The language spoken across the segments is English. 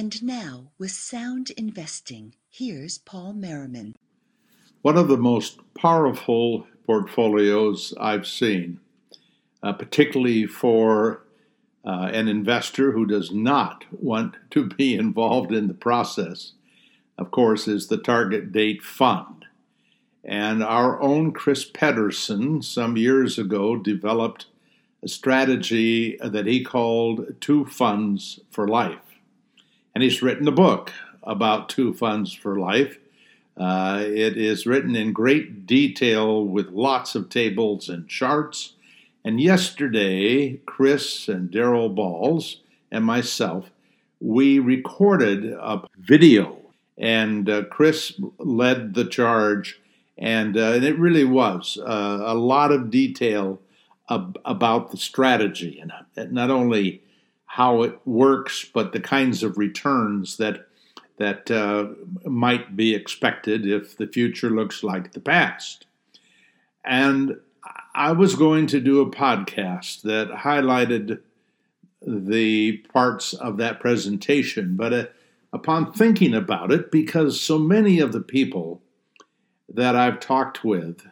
And now, with Sound Investing, here's Paul Merriman. One of the most powerful portfolios I've seen, particularly for an investor who does not want to be involved in the process, of course, is the Target Date Fund. And our own Chris Pedersen, some years ago, developed a strategy that he called Two Funds for Life. And he's written a book about Two Funds for Life. It is written in great detail with lots of tables and charts. And yesterday, Chris and Daryl Balls and myself, we recorded a video. And Chris led the charge. And it really was a lot of detail about the strategy and not only how it works, but the kinds of returns that might be expected if the future looks like the past. And I was going to do a podcast that highlighted the parts of that presentation, but upon thinking about it, because so many of the people that I've talked with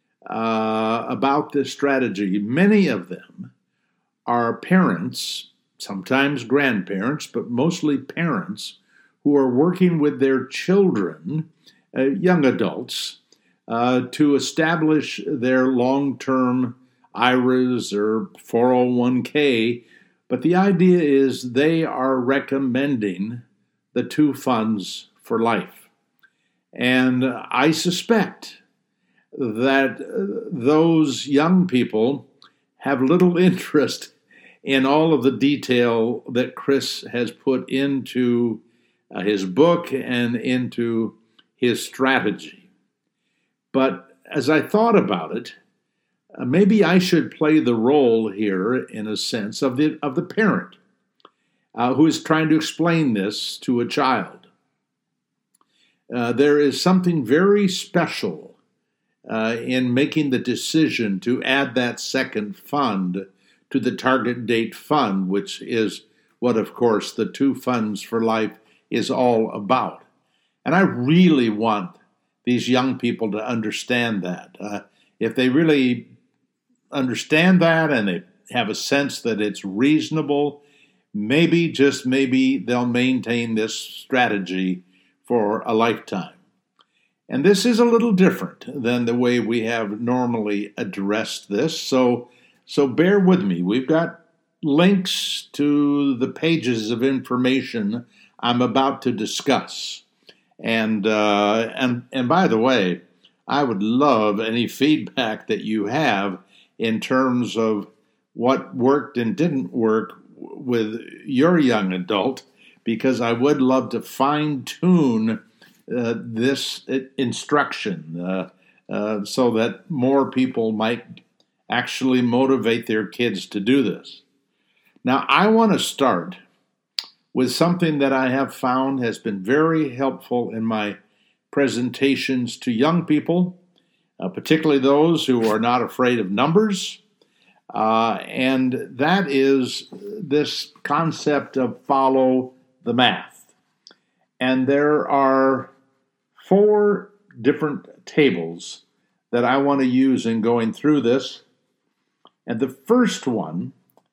about this strategy, many of them are parents, sometimes grandparents, but mostly parents who are working with their children, young adults, to establish their long-term IRAs or 401k. But the idea is they are recommending the Two Funds for Life. And I suspect that those young people have little interest in all of the detail that Chris has put into his book and into his strategy. But as I thought about it, maybe I should play the role here, in a sense, of the parent who is trying to explain this to a child. There is something very special in making the decision to add that second fund to the Target Date Fund, which is what, of course, the Two Funds for Life is all about. And I really want these young people to understand that. If they really understand that and they have a sense that it's reasonable, maybe, just maybe, they'll maintain this strategy for a lifetime. And this is a little different than the way we have normally addressed this, so bear with me. We've got links to the pages of information I'm about to discuss. And by the way, I would love any feedback that you have in terms of what worked and didn't work with your young adult, because I would love to fine-tune this instruction so that more people might actually motivate their kids to do this. Now, I want to start with something that I have found has been very helpful in my presentations to young people, particularly those who are not afraid of numbers, and that is this concept of follow the math. And there are 4 different tables that I want to use in going through this. And the first one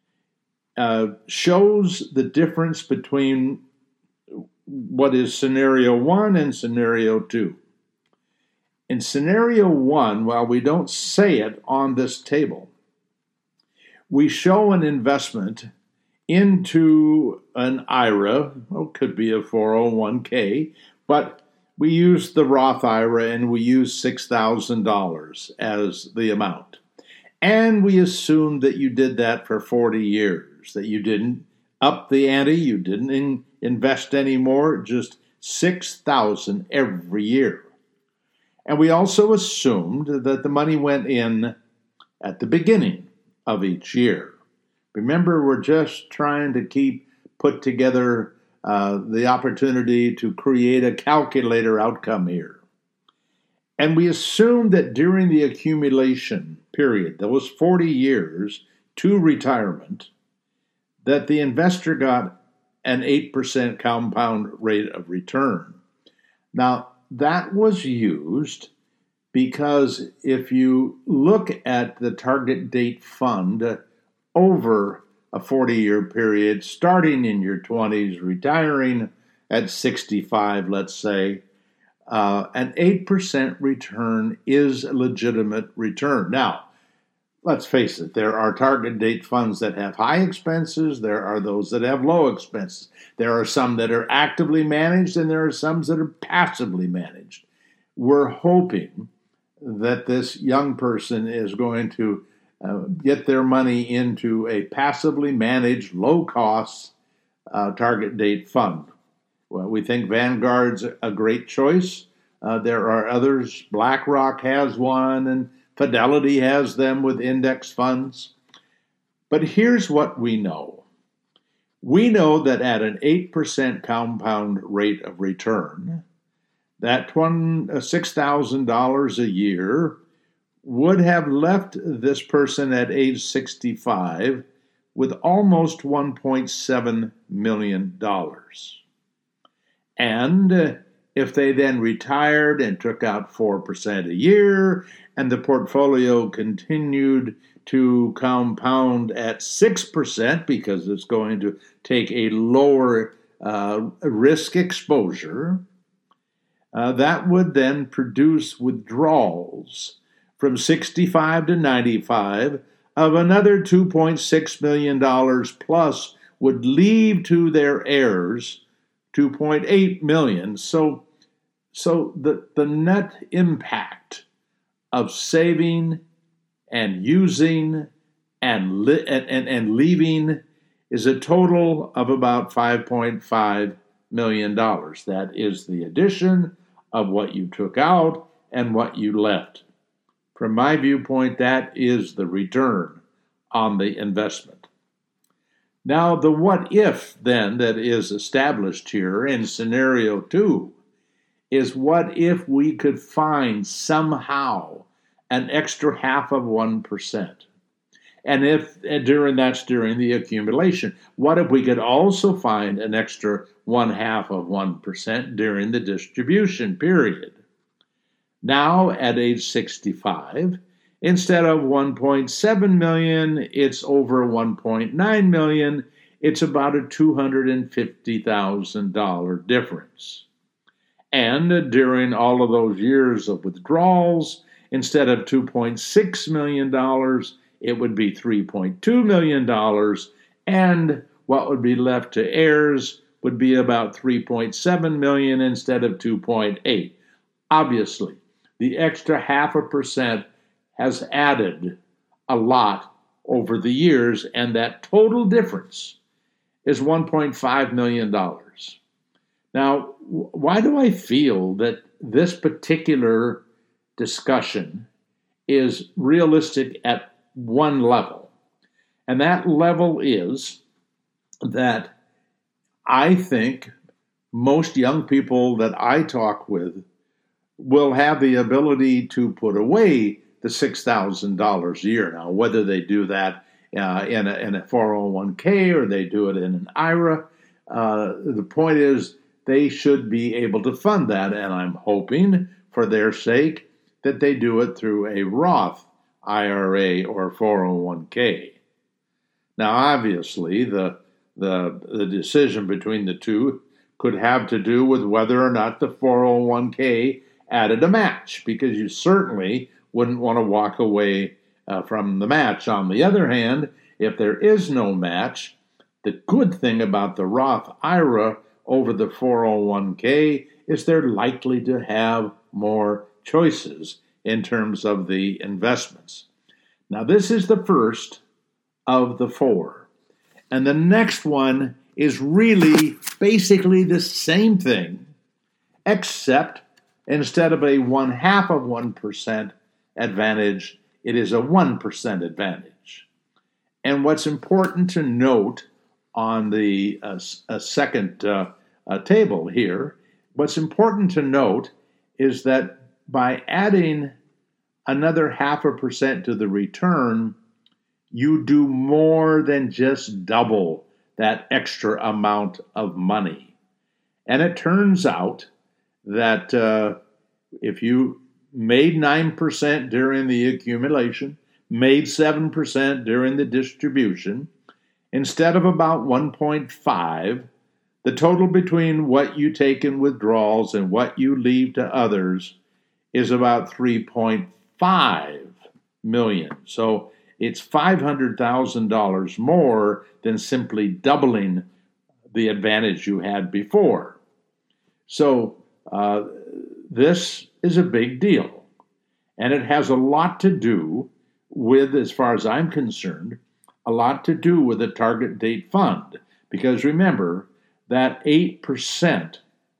shows the difference between what is scenario 1 and scenario 2. In scenario 1, while we don't say it on this table, we show an investment into an IRA, could be a 401k, but we use the Roth IRA and we use $6,000 as the amount. And we assume that you did that for 40 years, that you didn't up the ante, you didn't invest any more, just $6,000 every year. And we also assumed that the money went in at the beginning of each year. Remember, we're just trying to put together the opportunity to create a calculator outcome here. And we assumed that during the accumulation period, those 40 years to retirement, that the investor got an 8% compound rate of return. Now, that was used because if you look at the target date fund over a 40-year period, starting in your 20s, retiring at 65, let's say, an 8% return is a legitimate return. Now, let's face it, there are target date funds that have high expenses. There are those that have low expenses. There are some that are actively managed, and there are some that are passively managed. We're hoping that this young person is going to get their money into a passively managed, low-cost target date fund. Well, we think Vanguard's a great choice. There are others. BlackRock has one, and Fidelity has them with index funds. But here's what we know. We know that at an 8% compound rate of return, that $6,000 a year would have left this person at age 65 with almost $1.7 million. And if they then retired and took out 4% a year, and the portfolio continued to compound at 6% because it's going to take a lower risk exposure, that would then produce withdrawals from 65 to 95 of another $2.6 million plus would leave to their heirs $2.8 million. So the net impact of saving and using and leaving is a total of about $5.5 million. That is the addition of what you took out and what you left. From my viewpoint, that is the return on the investment. Now, the what if then that is established here in scenario 2 is what if we could find somehow an extra 0.5%. And that's during the accumulation. What if we could also find an extra 0.5% during the distribution period? Now, at age 65, instead of 1.7 million, it's over 1.9 million. It's about a $250,000 difference. And during all of those years of withdrawals, instead of $2.6 million, it would be $3.2 million, and what would be left to heirs would be about $3.7 million instead of $2.8. Obviously, the extra 0.5% has added a lot over the years, and that total difference is $1.5 million. Now, why do I feel that this particular discussion is realistic at one level? And that level is that I think most young people that I talk with will have the ability to put away the $6,000 a year. Now, whether they do that in a 401k or they do it in an IRA, the point is they should be able to fund that, and I'm hoping for their sake that they do it through a Roth IRA or 401k. Now, obviously, the decision between the two could have to do with whether or not the 401k added a match, because you certainly wouldn't want to walk away from the match. On the other hand, if there is no match, the good thing about the Roth IRA over the 401k is they're likely to have more choices in terms of the investments. Now, this is the first of the 4. And the next one is really basically the same thing, except instead of a 0.5% advantage, it is a 1% advantage. And what's important to note on the second table here, what's important to note is that by adding another 0.5% to the return, you do more than just double that extra amount of money. And it turns out that if you made 9% during the accumulation, made 7% during the distribution, instead of about 1.5, the total between what you take in withdrawals and what you leave to others is about 3.5 million. So it's $500,000 more than simply doubling the advantage you had before. So this is a big deal. And it has a lot to do with, as far as I'm concerned, a lot to do with the target date fund. Because remember, that 8%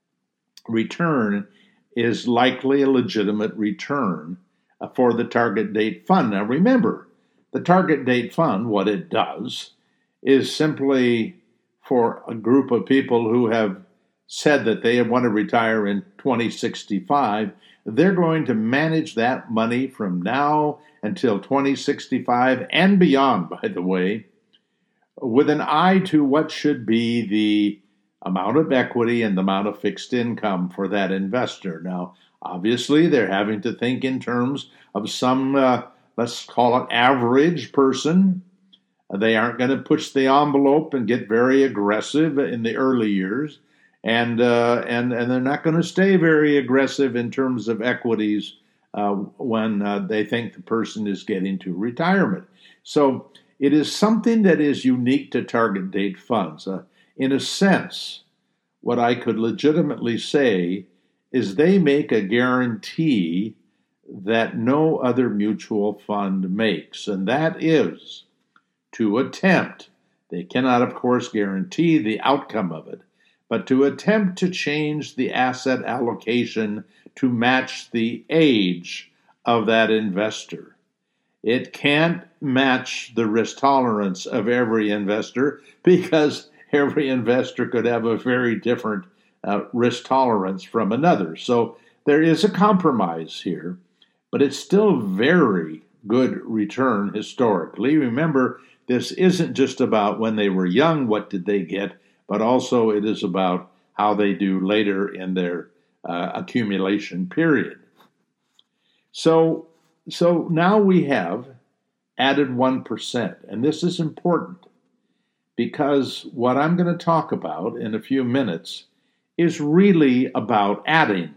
return is likely a legitimate return for the target date fund. Now remember, the target date fund, what it does is simply for a group of people who have said that they want to retire in 2065, they're going to manage that money from now until 2065 and beyond, by the way, with an eye to what should be the amount of equity and the amount of fixed income for that investor. Now, obviously, they're having to think in terms of some, let's call it average person. They aren't going to push the envelope and get very aggressive in the early years. And they're not going to stay very aggressive in terms of equities when they think the person is getting to retirement. So it is something that is unique to target date funds. In a sense, what I could legitimately say is they make a guarantee that no other mutual fund makes, and that is to attempt. They cannot, of course, guarantee the outcome of it, but to attempt to change the asset allocation to match the age of that investor. It can't match the risk tolerance of every investor because every investor could have a very different risk tolerance from another. So there is a compromise here, but it's still very good return historically. Remember, this isn't just about when they were young, what did they get, but also it is about how they do later in their accumulation period. So now we have added 1%, and this is important because what I'm going to talk about in a few minutes is really about adding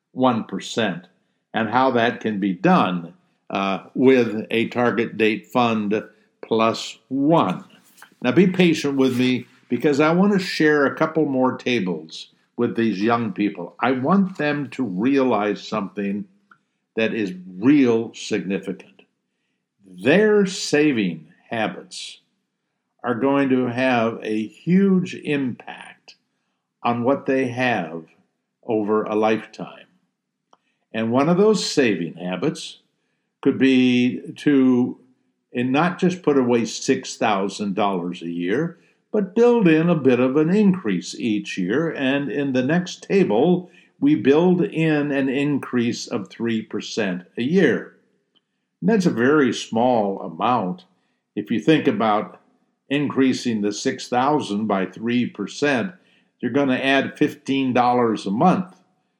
1% and how that can be done with a target date fund plus 1. Now be patient with me because I want to share a couple more tables with these young people. I want them to realize something that is real significant. Their saving habits are going to have a huge impact on what they have over a lifetime. And one of those saving habits could be to not just put away $6,000 a year, but build in a bit of an increase each year. And in the next table, we build in an increase of 3% a year. And that's a very small amount. If you think about increasing the $6,000 by 3%, you're going to add $15 a month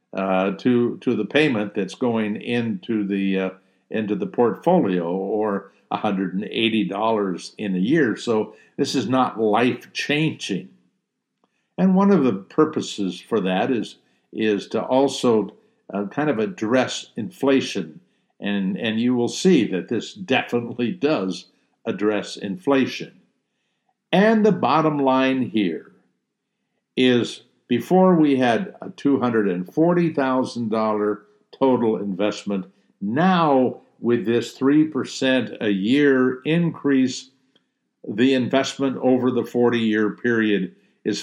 to the payment that's going into the portfolio, or $180 in a year. So this is not life-changing. And one of the purposes for that is to also kind of address inflation. And you will see that this definitely does address inflation. And the bottom line here is before we had a $240,000 total investment, now with this 3% a year increase, the investment over the 40-year period is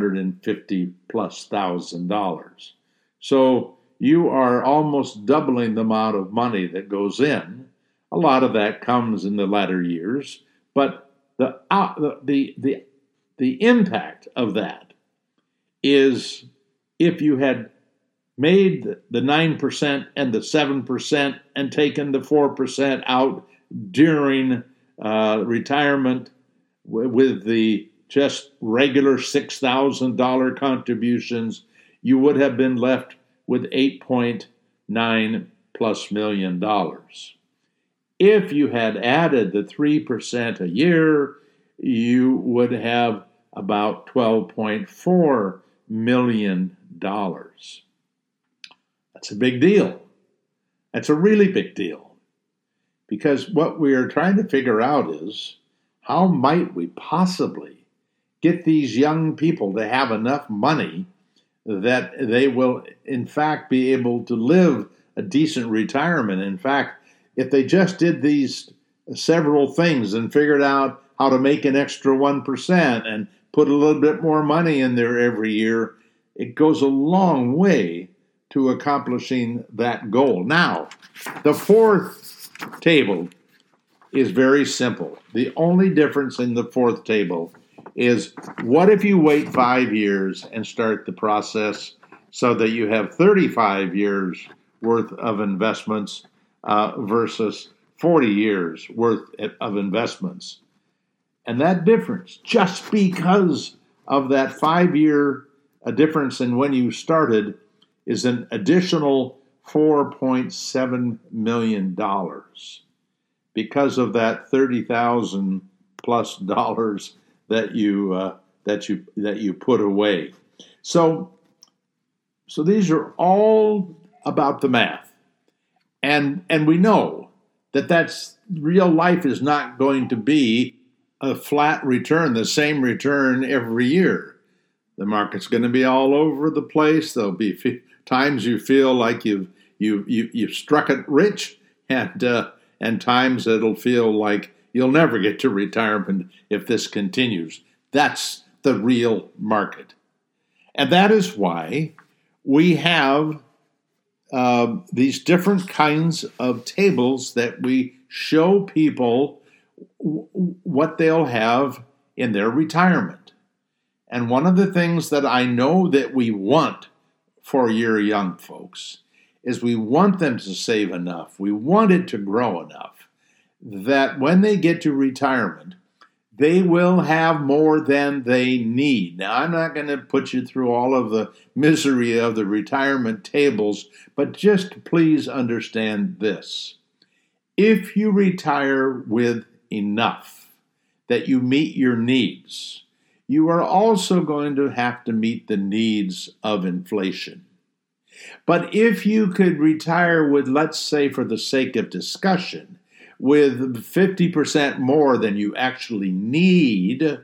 $450,000+. So you are almost doubling the amount of money that goes in. A lot of that comes in the latter years, but the impact of that is if you had made the 9% and the 7% and taken the 4% out during retirement with the just regular $6,000 contributions, you would have been left with $8.9+ million. If you had added the 3% a year, you would have about $12.4 million. That's a big deal. That's a really big deal. Because what we are trying to figure out is, how might we possibly get these young people to have enough money that they will, in fact, be able to live a decent retirement? In fact, if they just did these several things and figured out how to make an extra 1% and put a little bit more money in there every year, it goes a long way to accomplishing that goal. Now, the fourth table is very simple. The only difference in the fourth table is, what if you wait 5 years and start the process so that you have 35 years worth of investments versus 40 years worth of investments? And that difference, just because of that 5-year difference in when you started, is an additional $4.7 million because of that $30,000+ that you put away. So these are all about the math, and we know that's real life is not going to be a flat return, the same return every year. The market's going to be all over the place. There'll be times you feel like you've struck it rich, and times it'll feel like you'll never get to retirement if this continues. That's the real market. And that is why we have these different kinds of tables that we show people what they'll have in their retirement. And one of the things that I know that we want for your young folks is we want them to save enough. We want it to grow enough that when they get to retirement, they will have more than they need. Now, I'm not going to put you through all of the misery of the retirement tables, but just please understand this. If you retire with enough that you meet your needs, you are also going to have to meet the needs of inflation. But if you could retire with, let's say for the sake of discussion, with 50% more than you actually need,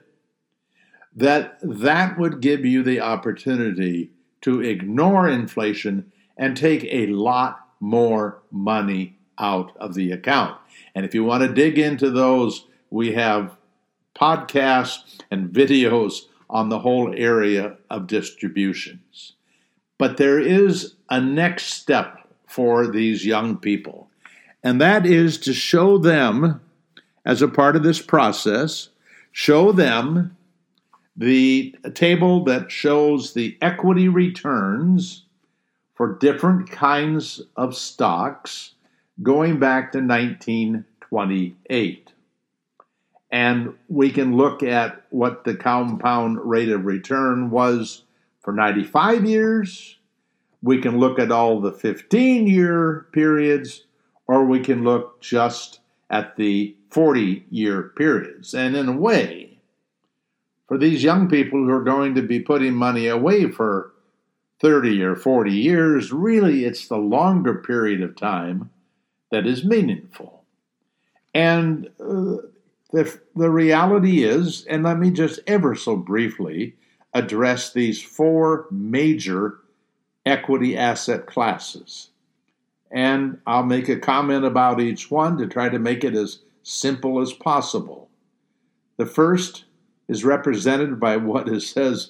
that would give you the opportunity to ignore inflation and take a lot more money out of the account. And if you want to dig into those, we have podcasts and videos on the whole area of distributions. But there is a next step for these young people, and that is to show them, as a part of this process, show them the table that shows the equity returns for different kinds of stocks going back to 1928. And we can look at what the compound rate of return was for 95 years. We can look at all the 15-year periods, or we can look just at the 40-year periods. And in a way, for these young people who are going to be putting money away for 30 or 40 years, really it's the longer period of time that is meaningful. And the reality is, and let me just ever so briefly address these four major equity asset classes. And I'll make a comment about each one to try to make it as simple as possible. The first is represented by what it says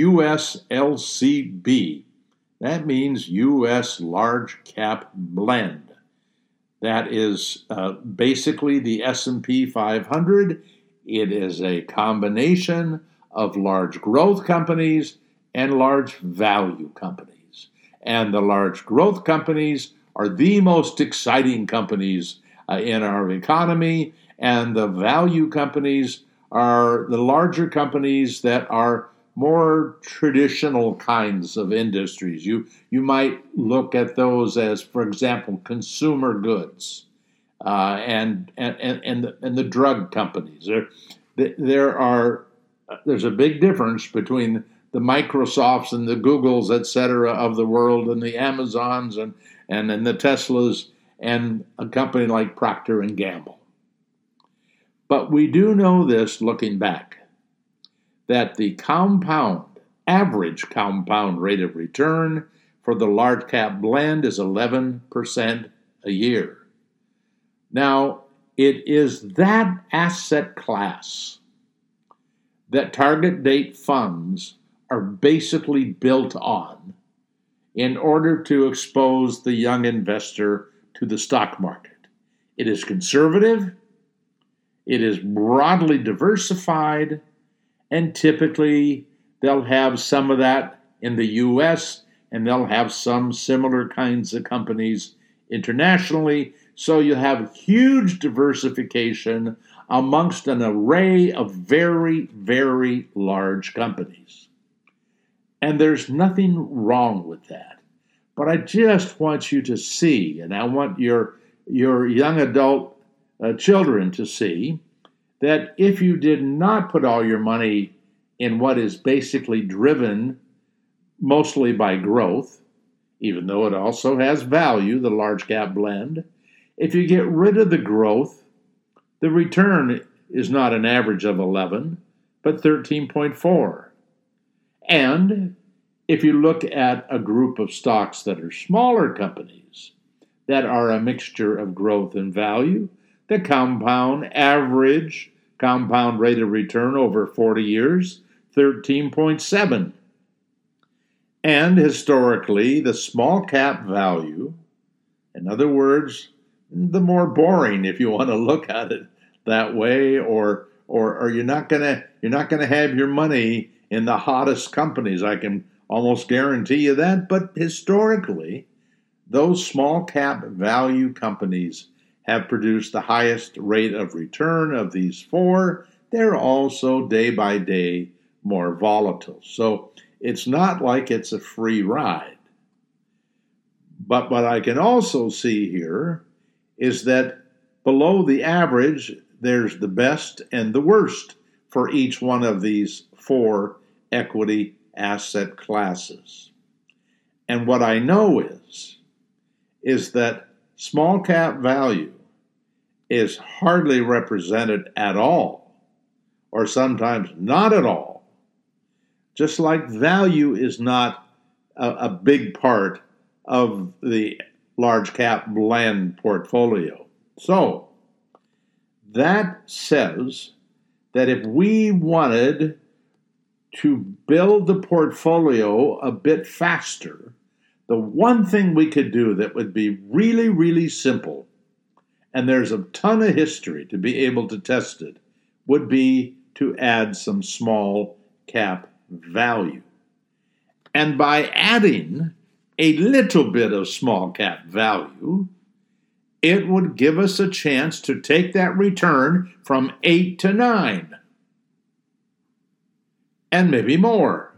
USLCB. That means U.S. Large Cap Blend. That is basically the S&P 500. It is a combination of large growth companies and large value companies. And the large growth companies are the most exciting companies in our economy, and the value companies are the larger companies that are more traditional kinds of industries. You might look at those as, for example, consumer goods and the drug companies. There's a big difference between the Microsofts and the Googles, et cetera, of the world, and the Amazons and the Teslas, and a company like Procter and Gamble. But we do know this, looking back, that the average compound rate of return for the large cap blend is 11% a year. Now, it is that asset class that target date funds are basically built on in order to expose the young investor to the stock market. It is conservative, it is broadly diversified, and typically they'll have some of that in the US, and they'll have some similar kinds of companies internationally. So you have huge diversification amongst an array of very, very large companies. And there's nothing wrong with that. But I just want you to see, and I want your young adult children to see, that if you did not put all your money in what is basically driven mostly by growth, even though it also has value, the large cap blend, if you get rid of the growth, the return is not an average of 11, but 13.4. And if you look at a group of stocks that are smaller companies that are a mixture of growth and value, the average compound rate of return over 40 years, 13.7. And historically, the small cap value, in other words, the more boring, if you want to look at it that way, or you're not gonna have your money in the hottest companies. I can almost guarantee you that. But historically, those small cap value companies have produced the highest rate of return of these four. They're also day by day more volatile. So it's not like it's a free ride. But what I can also see here is that below the average, there's the best and the worst for each one of these four equity asset classes. And what I know is that small cap value is hardly represented at all, or sometimes not at all, just like value is not a big part of the large cap blend portfolio. So that says that if we wanted to build the portfolio a bit faster, the one thing we could do that would be really, really simple, and there's a ton of history to be able to test it, would be to add some small cap value. And by adding a little bit of small cap value, it would give us a chance to take that return from 8 to 9. And maybe more.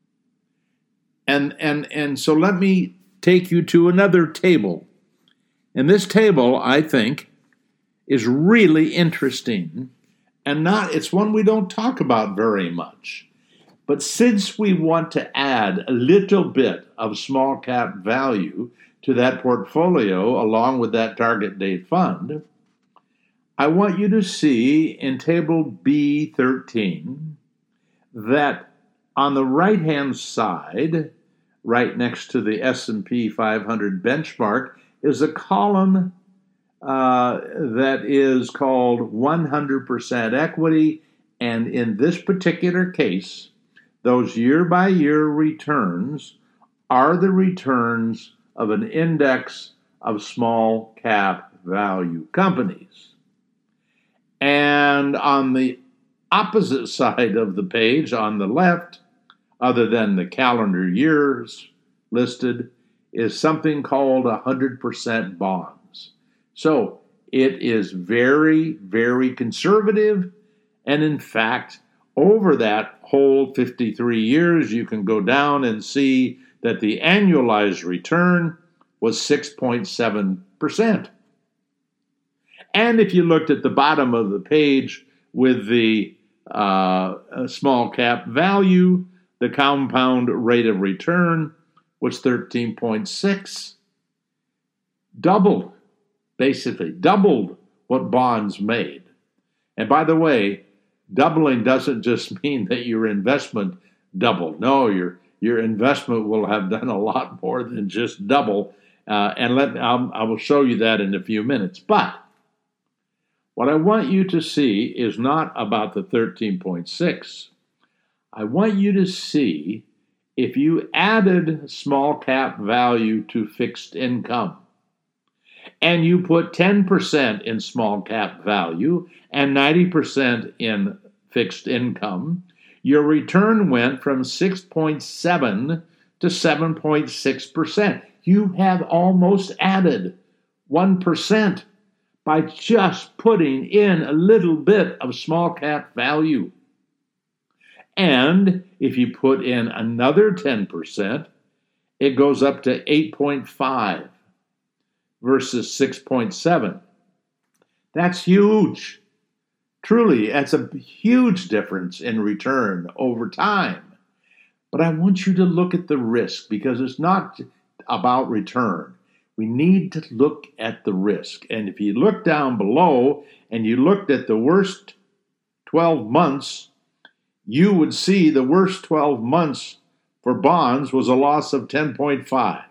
And so let me take you to another table. And this table, I think, is really interesting. And it's one we don't talk about very much. But since we want to add a little bit of small cap value to that portfolio along with that target date fund, I want you to see in table B13 that on the right-hand side, right next to the S&P 500 benchmark, is a column that is called 100% equity. And in this particular case, those year-by-year returns are the returns of an index of small cap value companies. And on the opposite side of the page, on the left, other than the calendar years listed, is something called 100% bonds. So it is very, very conservative, And in fact, over that whole 53 years, you can go down and see that the annualized return was 6.7%. And if you looked at the bottom of the page with the small cap value, the compound rate of return was 13.6. Basically doubled what bonds made. And by the way, doubling doesn't just mean that your investment doubled. No, your investment will have done a lot more than just double. I will show you that in a few minutes. But what I want you to see is not about the 13.6. I want you to see if you added small cap value to fixed income and you put 10% in small cap value and 90% in fixed income, your return went from 6.7 to 7.6%. You have almost added 1% by just putting in a little bit of small cap value. And if you put in another 10%, it goes up to 8.5 versus 6.7. That's huge. Truly, that's a huge difference in return over time. But I want you to look at the risk, because it's not about return. We need to look at the risk. And if you look down below and you looked at the worst 12 months, you would see the worst 12 months for bonds was a loss of 10.5.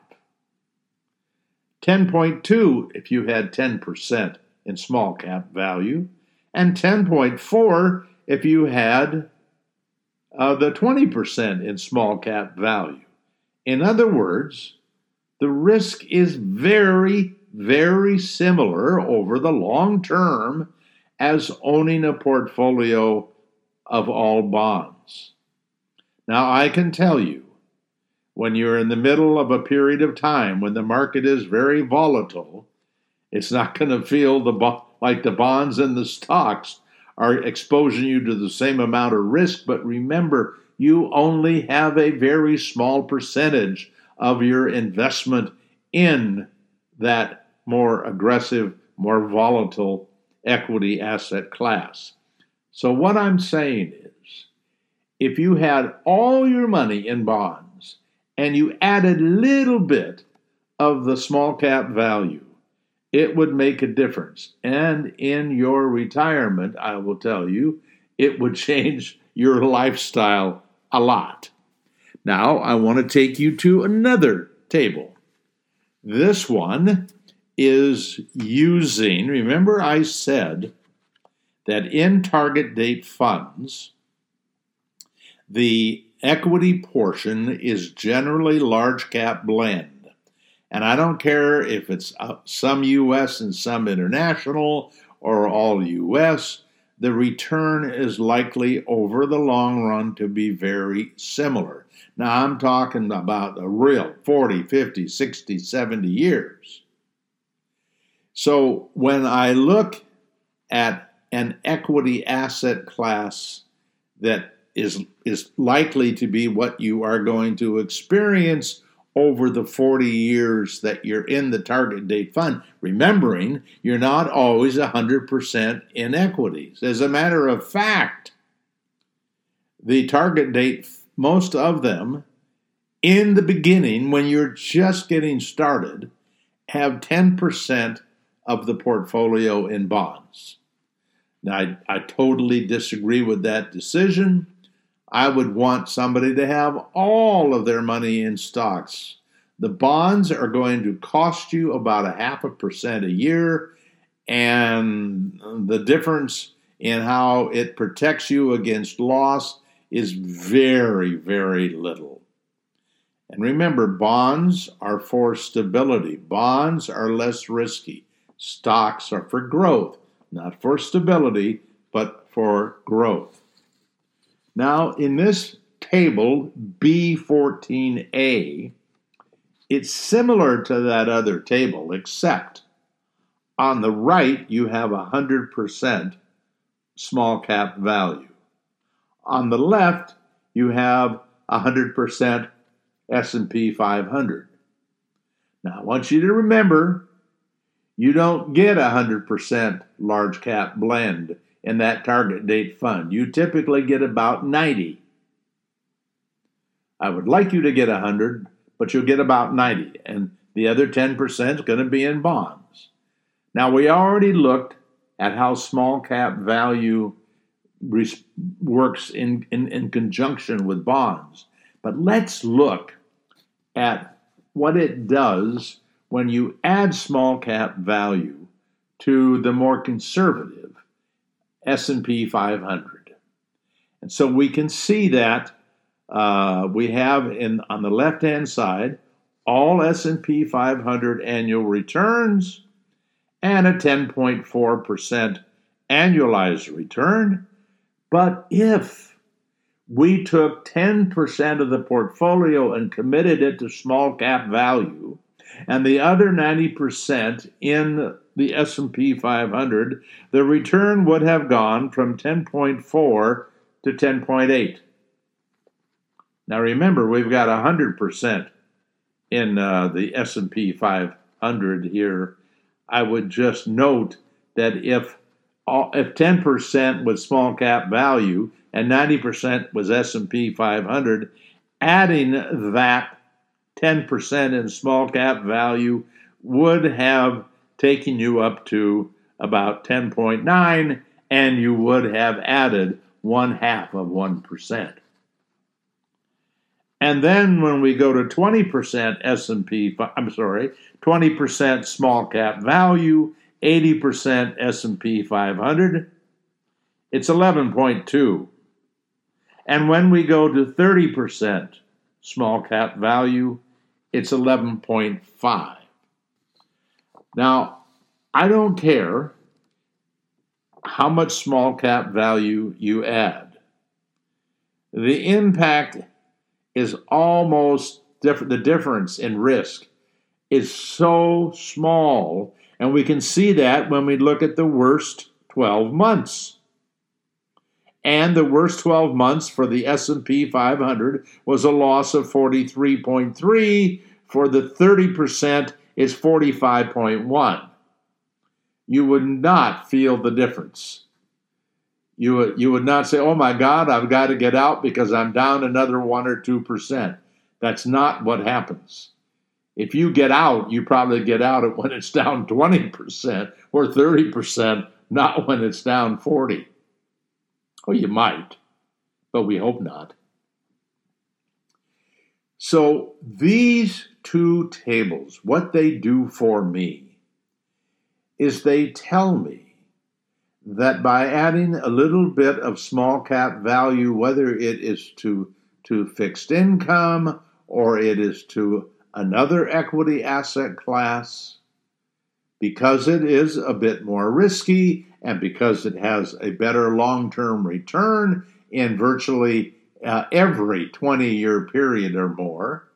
10.2 if you had 10% in small cap value, and 10.4 if you had the 20% in small cap value. In other words, the risk is very, very similar over the long term as owning a portfolio of all bonds. Now, I can tell you, when you're in the middle of a period of time when the market is very volatile, it's not going to feel like the bonds and the stocks are exposing you to the same amount of risk. But remember, you only have a very small percentage of your investment in that more aggressive, more volatile equity asset class. So what I'm saying is, if you had all your money in bonds and you added a little bit of the small cap value, it would make a difference. And in your retirement, I will tell you, it would change your lifestyle a lot. Now, I want to take you to another table. This one is using, remember I said that in target date funds, the equity portion is generally large cap blend. And I don't care if it's some U.S. and some international or all U.S., the return is likely over the long run to be very similar. Now, I'm talking about a real 40, 50, 60, 70 years. So when I look at an equity asset class that is likely to be what you are going to experience over the 40 years that you're in the target date fund, remembering you're not always 100% in equities. As a matter of fact, the target date, most of them, in the beginning, when you're just getting started, have 10% of the portfolio in bonds. Now, I totally disagree with that decision. I would want somebody to have all of their money in stocks. The bonds are going to cost you about 0.5% a year, and the difference in how it protects you against loss is very, very little. And remember, bonds are for stability. Bonds are less risky. Stocks are for growth, not for stability, but for growth. Now, in this table, B14A, it's similar to that other table, except on the right, you have 100% small cap value. On the left, you have 100% S&P 500. Now, I want you to remember, you don't get 100% large cap blend in that target date fund. You typically get about 90. I would like you to get 100, but you'll get about 90, and the other 10% is going to be in bonds. Now, we already looked at how small cap value works in conjunction with bonds, but let's look at what it does when you add small cap value to the more conservative S&P 500. And so we can see that we have on the left-hand side all S&P 500 annual returns and a 10.4% annualized return. But if we took 10% of the portfolio and committed it to small cap value, and the other 90% in the S&P 500, the return would have gone from 10.4 to 10.8. Now remember, we've got 100% in the S&P 500 here. I would just note that if 10% was small cap value and 90% was S&P 500, adding that 10% in small cap value would have taken you up to about 10.9, and you would have added 0.5%. And then when we go to 20% 20% small cap value, 80% S&P 500, it's 11.2. And when we go to 30% small cap value, it's 11.5. Now, I don't care how much small cap value you add. The impact is almost different. The difference in risk is so small, and we can see that when we look at the worst 12 months. And the worst 12 months for the S&P 500 was a loss of 43.3. For the 30%, it's 45.1. You would not feel the difference. You would not say, oh my God, I've got to get out because I'm down another 1 or 2%. That's not what happens. If you get out, you probably get out when it's down 20% or 30%, not when it's down 40%. Oh, you might, but we hope not. So these two tables, what they do for me is they tell me that by adding a little bit of small cap value, whether it is to fixed income or it is to another equity asset class, because it is a bit more risky and because it has a better long-term return in virtually every 20-year period or more,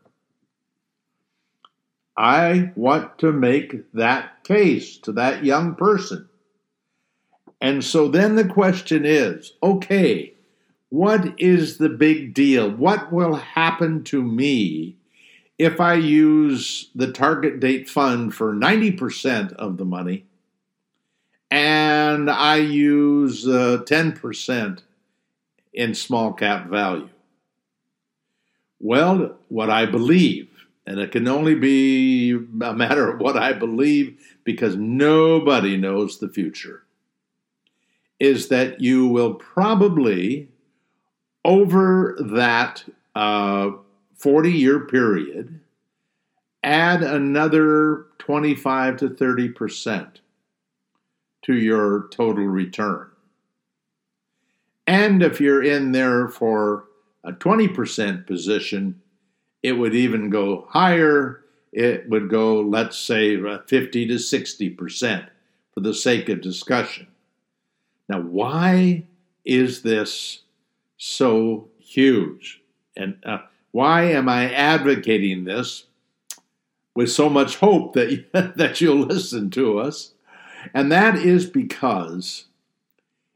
I want to make that case to that young person. And so then the question is, okay, what is the big deal? What will happen to me if I use the target date fund for 90% of the money and I use 10% in small cap value? Well, what I believe, and it can only be a matter of what I believe because nobody knows the future, is that you will probably, over that 40-year period, add another 25 to 30% to your total return. And if you're in there for a 20% position, it would even go higher. It would go, let's say, 50 to 60% for the sake of discussion. Now, why is this so huge? And why am I advocating this with so much hope that you'll listen to us? And that is because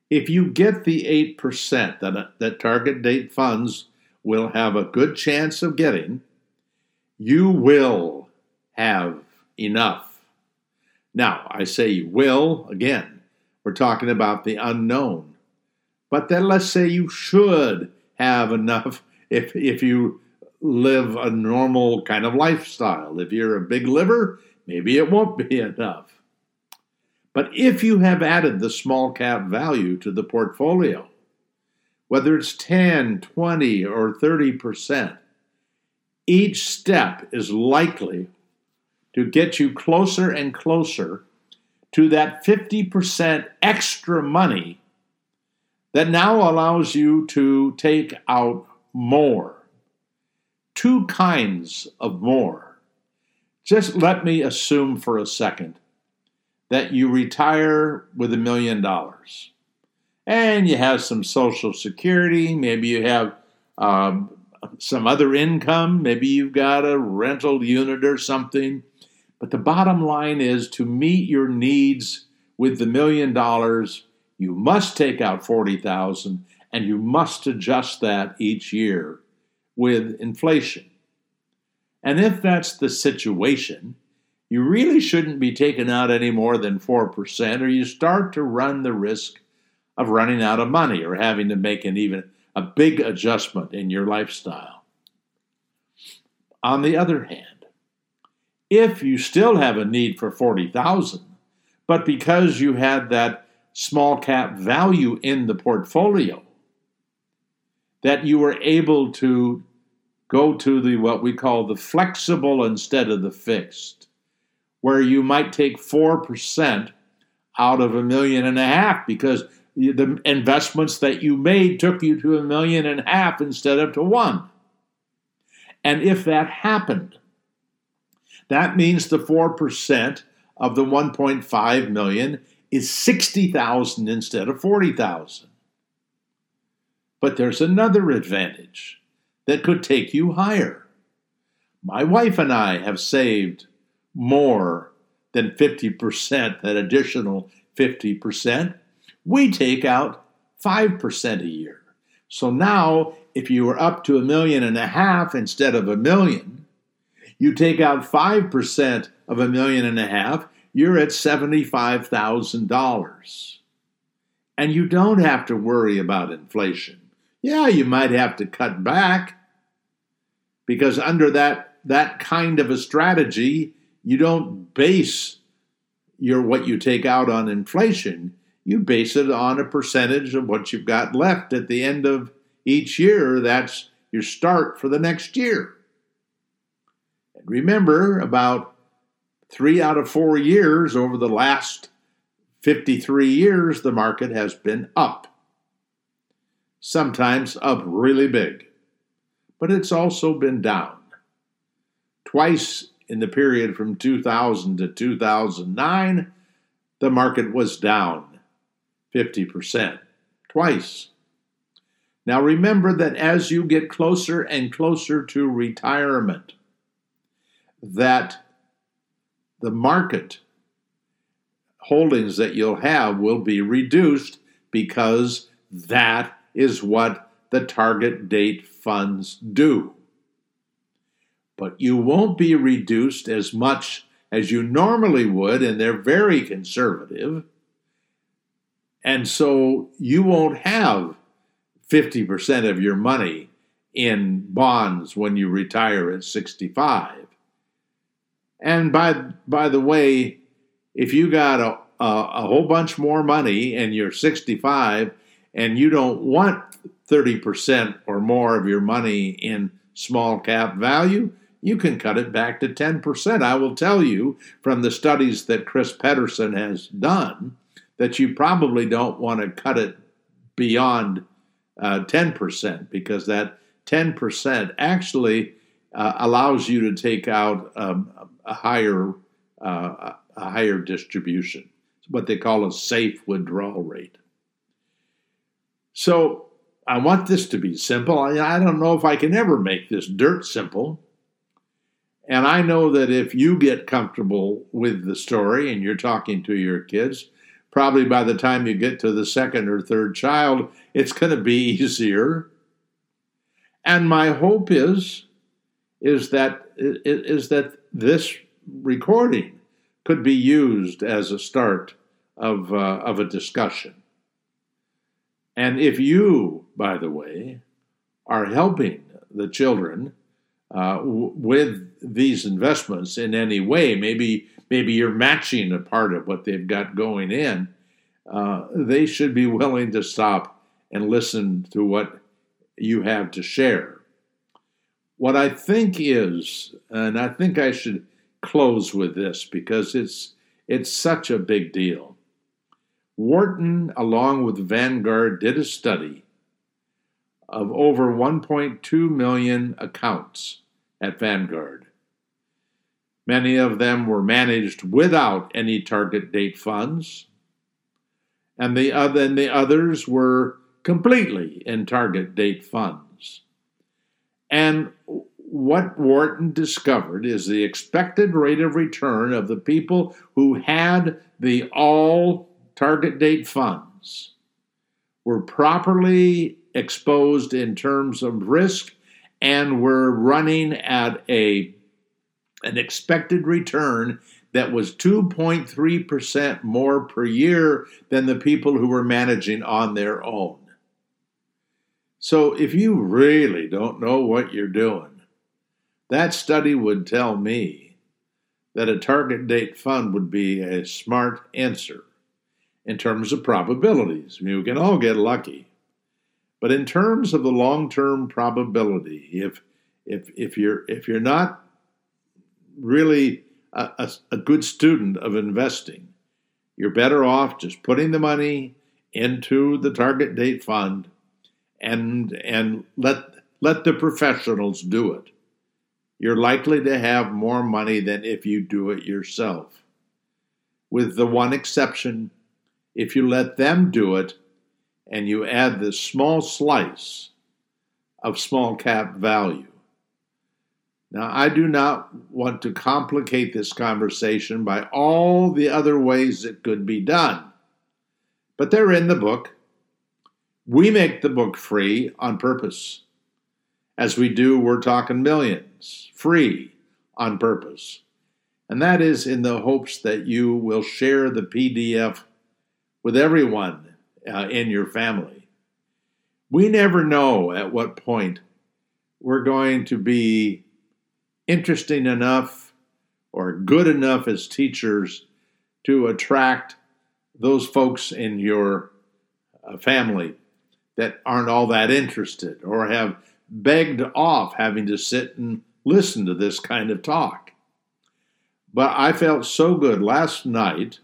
If you get the 8% that target date funds will have a good chance of getting, you will have enough. Now, I say you will, again, we're talking about the unknown. But then let's say you should have enough if you live a normal kind of lifestyle. If you're a big liver, maybe it won't be enough. But if you have added the small cap value to the portfolio, whether it's 10, 20, or 30%, each step is likely to get you closer and closer to that 50% extra money that now allows you to take out more. Two kinds of more. Just let me assume for a second that you retire with $1 million and you have some Social Security, maybe you have some other income, maybe you've got a rental unit or something. But the bottom line is, to meet your needs with the $1 million, you must take out $40,000 and you must adjust that each year with inflation. And if that's the situation, you really shouldn't be taking out any more than 4%, or you start to run the risk of running out of money or having to make even a big adjustment in your lifestyle. On the other hand, if you still have a need for $40,000, but because you had that small cap value in the portfolio, that you were able to go to the what we call the flexible instead of the fixed, where you might take 4% out of $1.5 million because the investments that you made took you to $1.5 million instead of to $1 million. And if that happened, that means the 4% of the $1.5 million is $60,000 instead of $40,000. But there's another advantage that could take you higher. My wife and I have saved more than 50%, that additional 50%. We take out 5% a year. So now, if you were up to $1.5 million instead of $1 million, you take out 5% of $1.5 million, you're at $75,000. And you don't have to worry about inflation. Yeah, you might have to cut back, because under that kind of a strategy, you don't base what you take out on inflation. You base it on a percentage of what you've got left at the end of each year. That's your start for the next year. And remember, about 3 out of 4 years over the last 53 years, the market has been up. Sometimes up really big. But it's also been down. Twice in the period from 2000 to 2009, the market was down 50%. Twice. Now remember that as you get closer and closer to retirement, that the market holdings that you'll have will be reduced, because that is what the target date funds do. But you won't be reduced as much as you normally would, and they're very conservative. And so you won't have 50% of your money in bonds when you retire at 65. And by the way, if you got a whole bunch more money and you're 65 and you don't want 30% or more of your money in small cap value, you can cut it back to 10%. I will tell you from the studies that Chris Pedersen has done that you probably don't want to cut it beyond 10%, because that 10% actually allows you to take out a higher distribution. It's what they call a safe withdrawal rate. So I want this to be simple. I don't know if I can ever make this dirt simple. And I know that if you get comfortable with the story and you're talking to your kids, probably by the time you get to the second or third child, it's going to be easier. And my hope is that this recording could be used as a start of a discussion. And if you, by the way, are helping the children with these investments in any way, maybe you're matching a part of what they've got going in, they should be willing to stop and listen to what you have to share. What I think is, and I think I should close with this because it's such a big deal. Wharton, along with Vanguard, did a study of over 1.2 million accounts at Vanguard. Many of them were managed without any target date funds, and the others were completely in target date funds. And what Wharton discovered is the expected rate of return of the people who had the all target date funds were properly exposed in terms of risk and were running at an expected return that was 2.3% more per year than the people who were managing on their own. So if you really don't know what you're doing, that study would tell me that a target date fund would be a smart answer in terms of probabilities. I mean, we can all get lucky. But in terms of the long-term probability, if you're not really a good student of investing, you're better off just putting the money into the target date fund and let the professionals do it. You're likely to have more money than if you do it yourself. With the one exception, if you let them do it and you add this small slice of small cap value. Now, I do not want to complicate this conversation by all the other ways it could be done, but they're in the book. We make the book free on purpose. As we do, we're talking millions, free on purpose. And that is in the hopes that you will share the PDF with everyone in your family. We never know at what point we're going to be interesting enough or good enough as teachers to attract those folks in your family that aren't all that interested or have begged off having to sit and listen to this kind of talk. But I felt so good. Last night,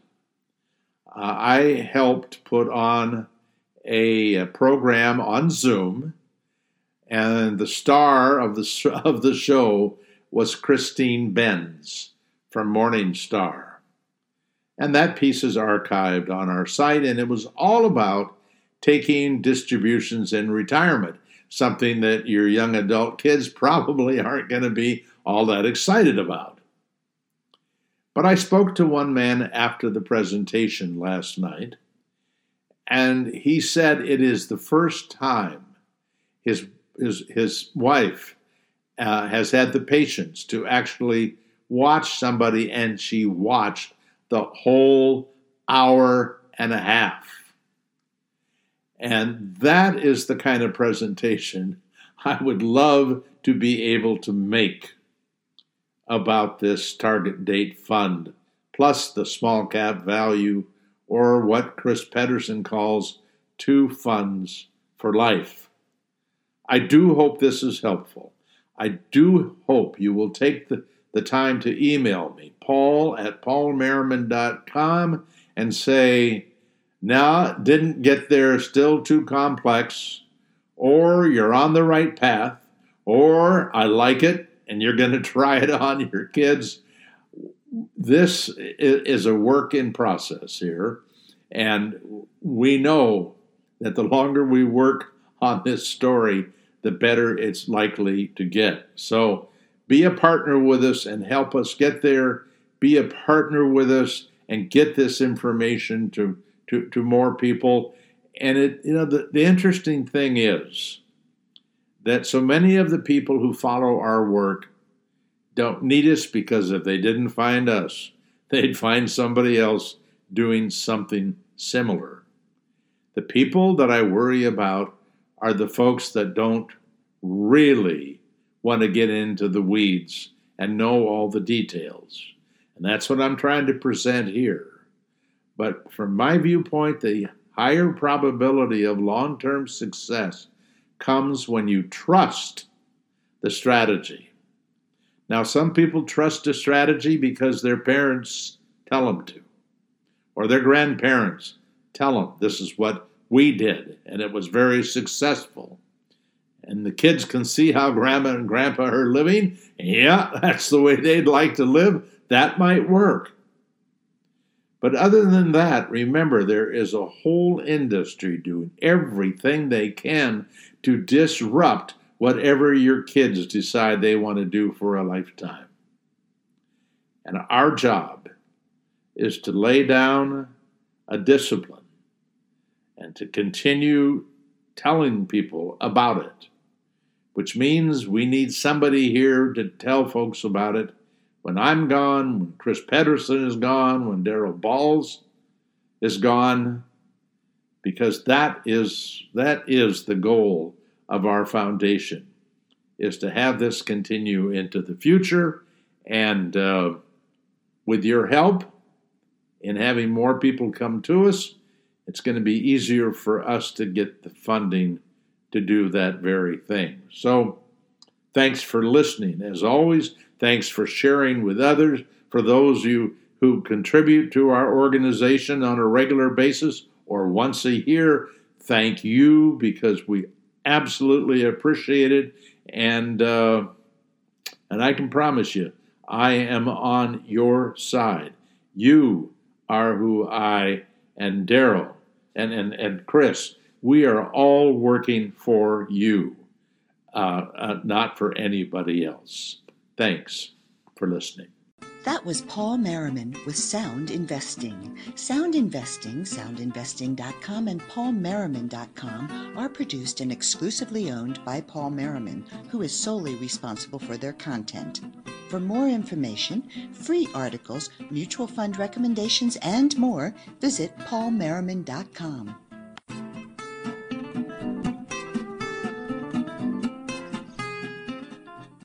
I helped put on a program on Zoom, and the star of the show was Christine Benz from Morning Star. And that piece is archived on our site, and it was all about taking distributions in retirement, something that your young adult kids probably aren't going to be all that excited about. But I spoke to one man after the presentation last night, and he said it is the first time his wife has had the patience to actually watch somebody, and she watched the whole hour and a half. And that is the kind of presentation I would love to be able to make about this target date fund, plus the small cap value, or what Chris Pedersen calls 2 funds for life. I do hope this is helpful. I do hope you will take the time to email me, paul@paulmerriman.com, and say, "Nah, didn't get there, still too complex," or "You're on the right path," or "I like it, and you're going to try it on your kids." This is a work in process here, and we know that the longer we work on this story, the better it's likely to get. So be a partner with us and help us get there. Be a partner with us and get this information to to more people. And the interesting thing is that so many of the people who follow our work don't need us, because if they didn't find us, they'd find somebody else doing something similar. The people that I worry about are the folks that don't really want to get into the weeds and know all the details. And that's what I'm trying to present here. But from my viewpoint, the higher probability of long-term success comes when you trust the strategy. Now, some people trust a strategy because their parents tell them to, or their grandparents tell them this is what we did, and it was very successful. And the kids can see how grandma and grandpa are living. Yeah, that's the way they'd like to live. That might work. But other than that, remember, there is a whole industry doing everything they can to disrupt whatever your kids decide they want to do for a lifetime. And our job is to lay down a discipline and to continue telling people about it, which means we need somebody here to tell folks about it when I'm gone, when Chris Pedersen is gone, when Daryl Balls is gone, because that is the goal of our foundation, is to have this continue into the future. And with your help in having more people come to us, it's going to be easier for us to get the funding to do that very thing. So thanks for listening. As always, thanks for sharing with others. For those of you who contribute to our organization on a regular basis or once a year, thank you, because we absolutely appreciate it. And I can promise you, I am on your side. You are who I and Daryl and Chris, we are all working for you, not for anybody else. Thanks for listening. That was Paul Merriman with Sound Investing. Sound Investing, soundinvesting.com, and paulmerriman.com are produced and exclusively owned by Paul Merriman, who is solely responsible for their content. For more information, free articles, mutual fund recommendations, and more, visit paulmerriman.com.